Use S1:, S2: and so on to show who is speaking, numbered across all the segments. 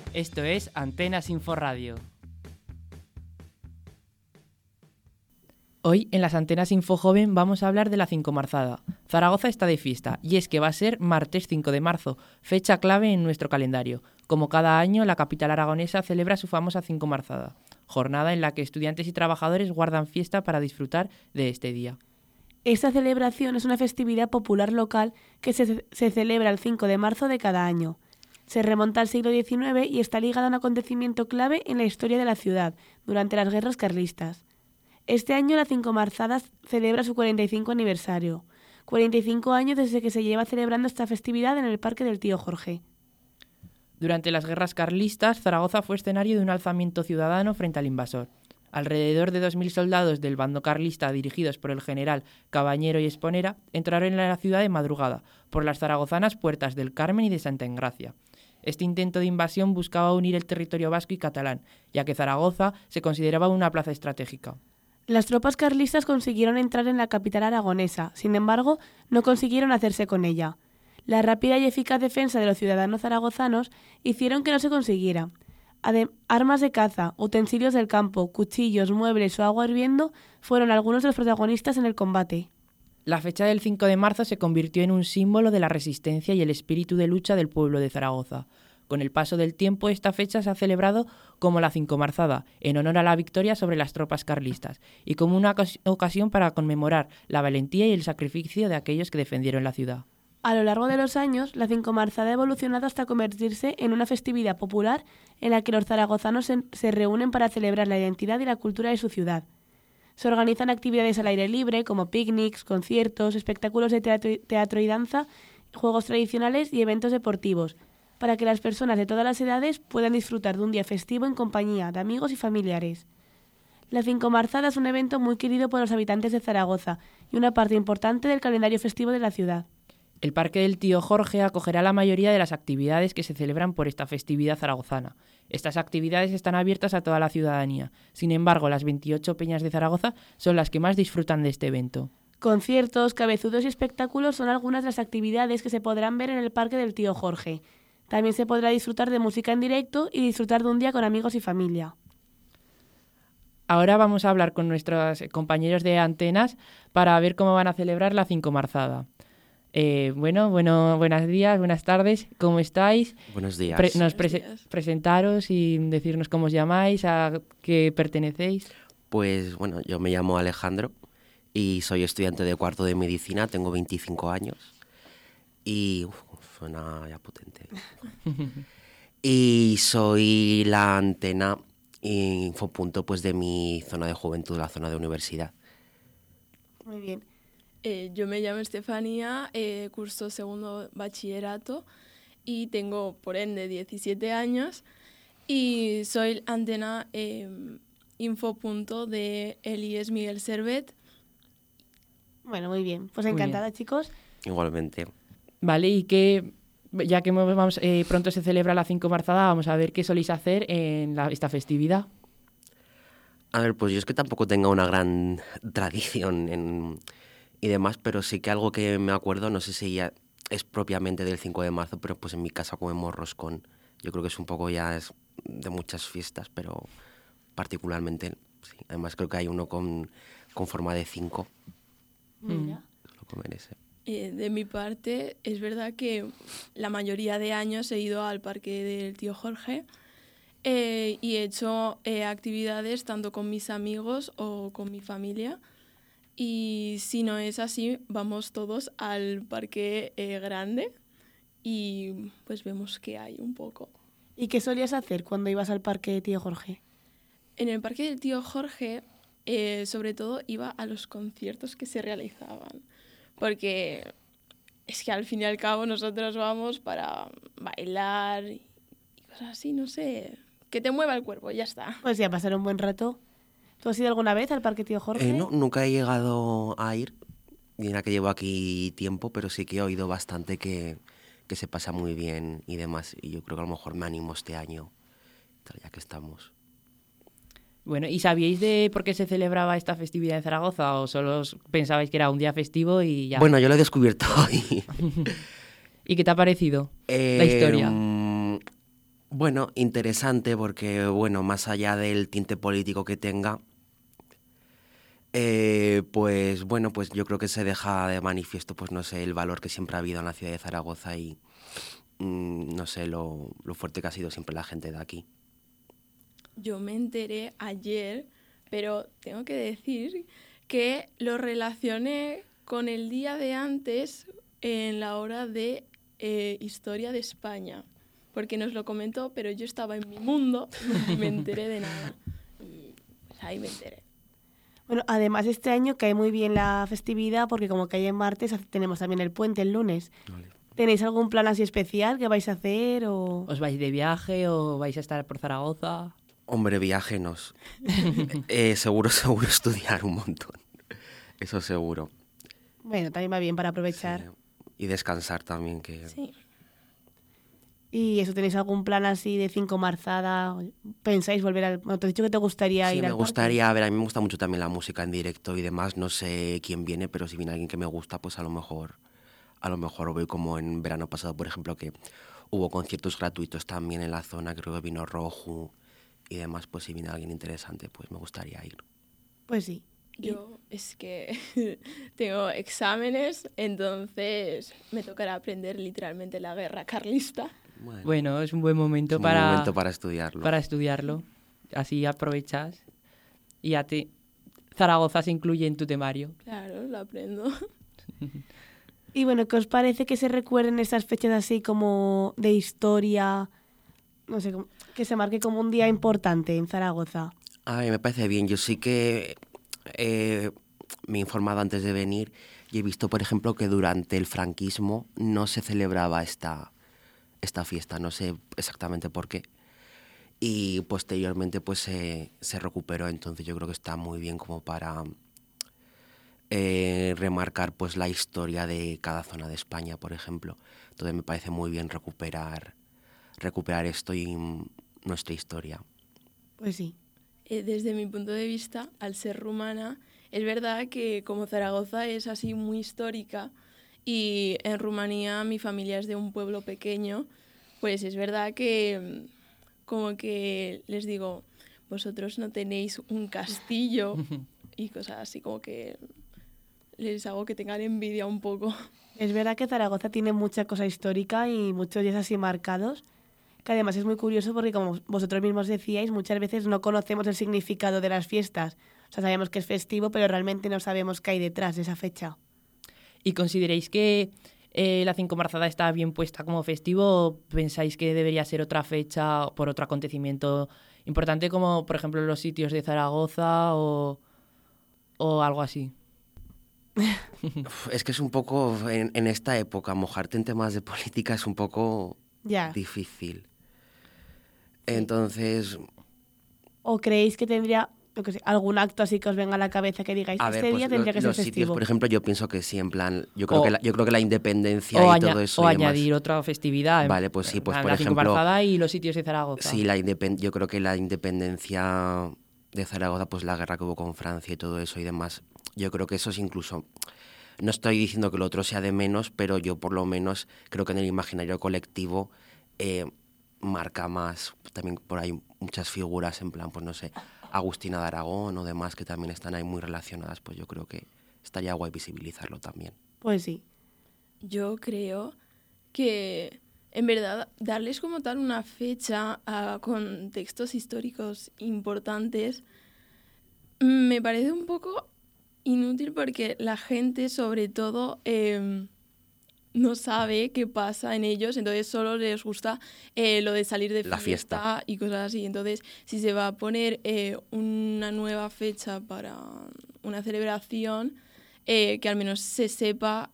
S1: Esto es Antenas Info Radio. Hoy en las Antenas Info Joven vamos a hablar de la Cincomarzada. Zaragoza está de fiesta y es que va a ser martes 5 de marzo, fecha clave en nuestro calendario. Como cada año, la capital aragonesa celebra su famosa Cincomarzada, jornada en la que estudiantes y trabajadores guardan fiesta para disfrutar de este día.
S2: Esta celebración es una festividad popular local que se celebra el 5 de marzo de cada año. Se remonta al siglo XIX y está ligada a un acontecimiento clave en la historia de la ciudad, durante las guerras carlistas. Este año la Cincomarzada celebra su 45 aniversario. 45 años desde que se lleva celebrando esta festividad en el Parque del Tío Jorge.
S1: Durante las guerras carlistas, Zaragoza fue escenario de un alzamiento ciudadano frente al invasor. Alrededor de 2.000 soldados del bando carlista, dirigidos por el general Cabañero y Esponera, entraron en la ciudad de madrugada, por las zaragozanas Puertas del Carmen y de Santa Engracia. Este intento de invasión buscaba unir el territorio vasco y catalán, ya que Zaragoza se consideraba una plaza estratégica.
S2: Las tropas carlistas consiguieron entrar en la capital aragonesa, sin embargo, no consiguieron hacerse con ella. La rápida y eficaz defensa de los ciudadanos zaragozanos hicieron que no se consiguiera. Armas de caza, utensilios del campo, cuchillos, muebles o agua hirviendo fueron algunos de los protagonistas en el combate.
S1: La fecha del 5 de marzo se convirtió en un símbolo de la resistencia y el espíritu de lucha del pueblo de Zaragoza. Con el paso del tiempo, esta fecha se ha celebrado como la Cincomarzada, en honor a la victoria sobre las tropas carlistas, y como una ocasión para conmemorar la valentía y el sacrificio de aquellos que defendieron la ciudad.
S2: A lo largo de los años, la Cincomarzada ha evolucionado hasta convertirse en una festividad popular en la que los zaragozanos se reúnen para celebrar la identidad y la cultura de su ciudad. Se organizan actividades al aire libre, como picnics, conciertos, espectáculos de teatro y danza, juegos tradicionales y eventos deportivos, para que las personas de todas las edades puedan disfrutar de un día festivo en compañía de amigos y familiares. La Cincomarzada es un evento muy querido por los habitantes de Zaragoza y una parte importante del calendario festivo de la ciudad.
S1: El Parque del Tío Jorge acogerá la mayoría de las actividades que se celebran por esta festividad zaragozana. Estas actividades están abiertas a toda la ciudadanía. Sin embargo, las 28 peñas de Zaragoza son las que más disfrutan de este evento.
S2: Conciertos, cabezudos y espectáculos son algunas de las actividades que se podrán ver en el Parque del Tío Jorge. También se podrá disfrutar de música en directo y disfrutar de un día con amigos y familia.
S1: Ahora vamos a hablar con nuestros compañeros de Antenas para ver cómo van a celebrar la Cincomarzada. Buenos días, buenas tardes, ¿cómo estáis?
S3: Buenos días.
S1: Presentaros y decirnos cómo os llamáis, a qué pertenecéis.
S3: Pues bueno, yo me llamo Alejandro y soy estudiante de cuarto de medicina, tengo 25 años y suena ya potente. Y soy la antena infopunto pues de mi zona de juventud, la zona de universidad.
S2: Muy bien.
S4: Yo me llamo Estefanía, curso segundo bachillerato y tengo por ende 17 años y soy antena infopunto de el IES Miguel Servet.
S2: Bueno, muy bien. Pues encantada, chicos.
S3: Igualmente.
S1: Vale, y que ya que pronto se celebra la Cincomarzada, vamos a ver qué soléis hacer en esta festividad.
S3: A ver, pues yo es que tampoco tengo una gran tradición y demás, pero sí que algo que me acuerdo, no sé si ya es propiamente del 5 de marzo, pero pues en mi casa comemos roscón. Yo creo que es un poco ya es de muchas fiestas, pero particularmente, sí. Además creo que hay uno con forma de 5.
S2: Mira.
S3: Lo comer ese.
S4: De mi parte, es verdad que la mayoría de años he ido al Parque del Tío Jorge y he hecho actividades tanto con mis amigos o con mi familia. Y si no es así, vamos todos al parque grande y pues vemos qué hay un poco.
S2: ¿Y qué solías hacer cuando ibas al Parque de Tío Jorge?
S4: En el Parque del Tío Jorge, sobre todo, iba a los conciertos que se realizaban. Porque es que al fin y al cabo nosotros vamos para bailar y cosas así, no sé, que te mueva el cuerpo, ya está.
S2: Pues ya, pasar un buen rato. ¿Tú has ido alguna vez al Parque Tío Jorge?
S3: No, nunca he llegado a ir, mira que llevo aquí tiempo, pero sí que he oído bastante que se pasa muy bien y demás, y yo creo que a lo mejor me animo este año, ya que estamos.
S1: Bueno, ¿y sabíais de por qué se celebraba esta festividad en Zaragoza o solo pensabais que era un día festivo y ya?
S3: Bueno, yo lo he descubierto hoy.
S1: ¿Y qué te ha parecido la historia?
S3: Bueno, interesante porque, bueno, más allá del tinte político que tenga, pues bueno, pues yo creo que se deja de manifiesto, pues no sé, el valor que siempre ha habido en la ciudad de Zaragoza y no sé, lo fuerte que ha sido siempre la gente de aquí.
S4: Yo me enteré ayer, pero tengo que decir que lo relacioné con el día de antes en la hora de Historia de España, porque nos lo comentó, pero yo estaba en mi mundo y me enteré de nada. Y pues ahí me enteré.
S2: Bueno, además este año cae muy bien la festividad porque como cae en martes, tenemos también el puente el lunes.
S3: Vale.
S2: ¿Tenéis algún plan así especial que vais a hacer o...?
S1: ¿Os vais de viaje o vais a estar por Zaragoza?
S3: Hombre, viajenos. Seguro estudiar un montón. Eso seguro.
S2: Bueno, también va bien para aprovechar.
S3: Sí. Y descansar también, que...
S4: Sí.
S2: ¿Y eso tenéis algún plan así de 5 marzada? ¿Pensáis volver al...? Bueno, te has dicho que te gustaría
S3: Sí,
S2: ir
S3: me
S2: al parque.
S3: gustaría, a ver, a mí me gusta mucho también la música en directo y demás. No sé quién viene, pero si viene alguien que me gusta, pues a lo mejor voy, como en verano pasado, por ejemplo, que hubo conciertos gratuitos también en la zona, creo que vino Roju y demás, pues si viene alguien interesante, pues me gustaría ir.
S2: Pues sí.
S4: Yo es que tengo exámenes, entonces me tocará aprender literalmente la guerra carlista.
S1: Bueno, es un buen momento,
S3: es un buen momento para estudiarlo.
S1: para estudiarlo. Así aprovechas. Y a ti, Zaragoza se incluye en tu temario.
S4: Claro, lo aprendo.
S2: Y bueno, ¿qué os parece que se recuerden estas fechas así como de historia? No sé, que se marque como un día importante en Zaragoza.
S3: A mí me parece bien. Yo sí que me he informado antes de venir y he visto, por ejemplo, que durante el franquismo no se celebraba esta fiesta. No sé exactamente por qué. Y posteriormente pues se recuperó. Entonces yo creo que está muy bien como para remarcar pues la historia de cada zona de España, por ejemplo. Entonces me parece muy bien recuperar esto y nuestra historia.
S2: Pues sí.
S4: Desde mi punto de vista, al ser rumana, es verdad que como Zaragoza es así muy histórica y en Rumanía mi familia es de un pueblo pequeño, pues es verdad que como que les digo, vosotros no tenéis un castillo y cosas así, como que les hago que tengan envidia un poco.
S2: Es verdad que Zaragoza tiene mucha cosa histórica y muchos días así marcados, que además es muy curioso porque como vosotros mismos decíais, muchas veces no conocemos el significado de las fiestas. O sea, sabemos que es festivo, pero realmente no sabemos qué hay detrás de esa fecha.
S1: ¿Y consideráis que la 5 marzada está bien puesta como festivo o pensáis que debería ser otra fecha por otro acontecimiento importante como, por ejemplo, los sitios de Zaragoza o algo así?
S3: Es que es un poco, en esta época, mojarte en temas de política es un poco difícil. Entonces...
S2: ¿O creéis que tendría algún acto así que os venga a la cabeza que digáis, este día tendría que ser festivo?
S3: Sitios, por ejemplo, yo pienso que sí, en plan, yo creo que la independencia y todo eso.
S1: O añadir otra festividad.
S3: Vale, pues sí, pues por
S1: la
S3: ejemplo...
S1: 5 marzada y los sitios de Zaragoza.
S3: Sí, yo creo que la independencia de Zaragoza, pues la guerra que hubo con Francia y todo eso y demás, yo creo que eso es incluso... No estoy diciendo que lo otro sea de menos, pero yo por lo menos creo que en el imaginario colectivo marca más. También por ahí muchas figuras en plan, pues no sé, Agustina de Aragón o demás que también están ahí muy relacionadas, pues yo creo que estaría guay visibilizarlo también.
S2: Pues sí.
S4: Yo creo que en verdad darles como tal una fecha a contextos históricos importantes me parece un poco inútil porque la gente sobre todo no sabe qué pasa en ellos, entonces solo les gusta lo de salir de fiesta y cosas así. Entonces, si se va a poner una nueva fecha para una celebración, que al menos se sepa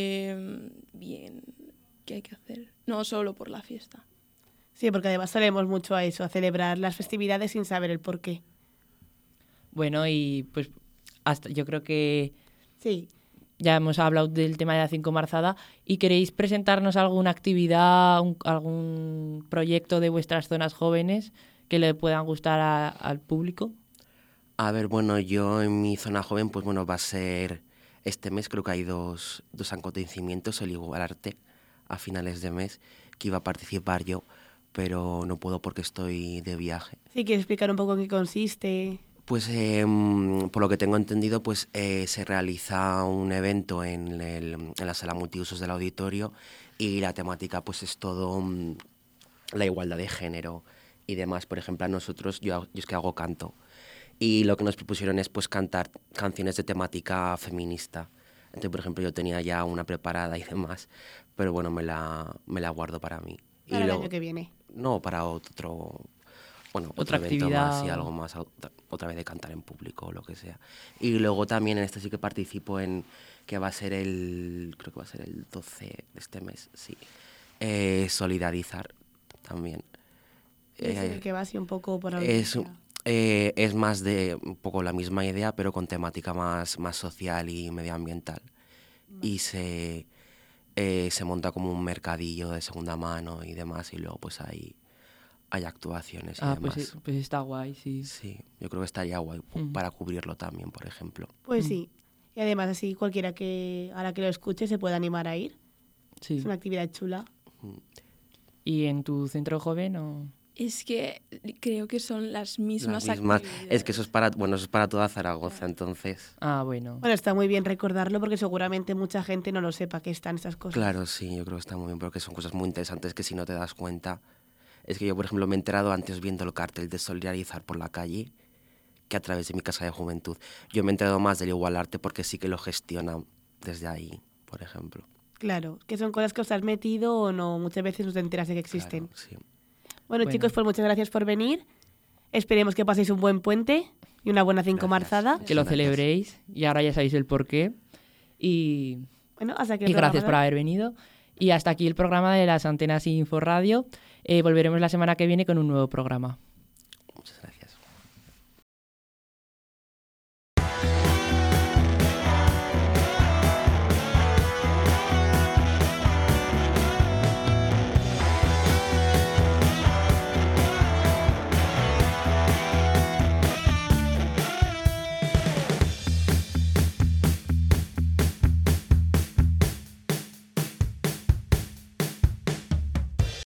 S4: bien qué hay que hacer, no solo por la fiesta.
S2: Sí, porque además solemos mucho a eso, a celebrar las festividades sin saber el porqué.
S1: Bueno, y pues hasta yo creo que
S2: sí.
S1: Ya hemos hablado del tema de la 5 marzada y queréis presentarnos alguna actividad, algún proyecto de vuestras zonas jóvenes que le puedan gustar al público.
S3: A ver, bueno, yo en mi zona joven, pues bueno, va a ser este mes, creo que hay dos acontecimientos, el Igualarte a finales de mes, que iba a participar yo, pero no puedo porque estoy de viaje.
S2: Sí, ¿quieres explicar un poco en qué consiste?
S3: Pues por lo que tengo entendido, pues se realiza un evento en la sala multiusos del auditorio y la temática pues es todo la igualdad de género y demás. Por ejemplo, a nosotros, yo es que hago canto y lo que nos propusieron es pues cantar canciones de temática feminista. Entonces, por ejemplo, yo tenía ya una preparada y demás, pero bueno, me la guardo para mí.
S2: Para
S3: y
S2: el
S3: luego,
S2: año que viene.
S3: no, para otro... Bueno,
S1: Otra
S3: otro evento
S1: actividad.
S3: más y algo más, otra vez de cantar en público o lo que sea. Y luego también en este sí que participo en, que va a ser creo que va a ser el 12 de este mes, sí. Solidarizar también.
S2: Es el que va así un poco por
S3: Es,
S2: audiencia.
S3: es más de un poco la misma idea, pero con temática más social y medioambiental. Y se monta como un mercadillo de segunda mano y demás, y luego pues hay actuaciones y demás.
S1: Pues está guay, sí.
S3: Sí, yo creo que estaría guay para cubrirlo también, por ejemplo.
S2: Pues sí. Y además así cualquiera que a la que lo escuche se pueda animar a ir.
S1: Sí.
S2: Es una actividad chula.
S1: ¿Y en tu centro joven o...?
S4: Es que creo que son las mismas
S3: Las mismas.
S4: actividades.
S3: Es que eso es para toda Zaragoza, entonces...
S1: Ah, bueno.
S2: Bueno, está muy bien recordarlo porque seguramente mucha gente no lo sepa que están esas cosas.
S3: Claro, sí, yo creo que está muy bien, porque son cosas muy interesantes que si no te das cuenta... Es que yo, por ejemplo, me he enterado antes viendo el cartel de Solidarizar por la calle que a través de mi casa de juventud. Yo me he enterado más del Igualarte porque sí que lo gestiona desde ahí, por ejemplo.
S2: Claro, que son cosas que os has metido o no, muchas veces no te enteras de que existen.
S3: Claro, sí.
S2: Bueno, chicos, pues muchas gracias por venir. Esperemos que paséis un buen puente y una buena cinco
S3: Gracias.
S2: marzada.
S1: Que lo
S3: Gracias.
S1: celebréis y ahora ya sabéis el porqué. Y
S2: Bueno, hasta que
S1: Y gracias por haber venido. Y hasta aquí el programa de las Antenas Info Radio. Volveremos la semana que viene con un nuevo programa.